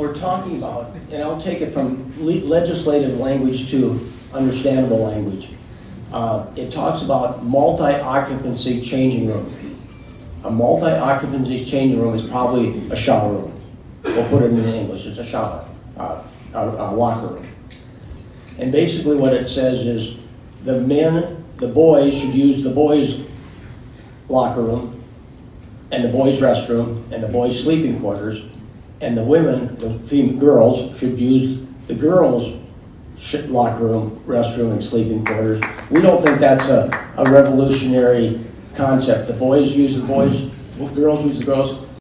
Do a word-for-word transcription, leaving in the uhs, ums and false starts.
we're talking about, and I'll take it from le legislative language to understandable language. Uh, it talks about multi-occupancy changing room. A multi-occupancy changing room is probably a shower room. We'll put it in English, it's a shower, uh, a, a locker room. And basically what it says is the men, the boys should use the boys' locker room and the boys' restroom and the boys' sleeping quarters, and the women, the female girls, should use the girls' locker room, restroom, and sleeping quarters. We don't think that's a, a revolutionary concept. The boys use the boys, girls use the girls.